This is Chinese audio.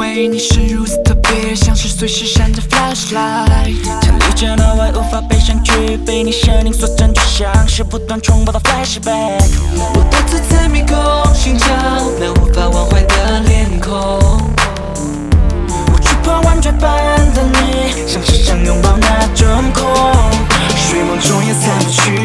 为你是如此特别，像是随时闪着 flashlight。 曾理解那位无法被删去，被你生命所占据，像是不断重播的 flashback。 我独自在迷宫寻找那无法忘怀的脸孔。 我触碰完绝版的你，像是想拥抱那种空，睡梦中也散不去。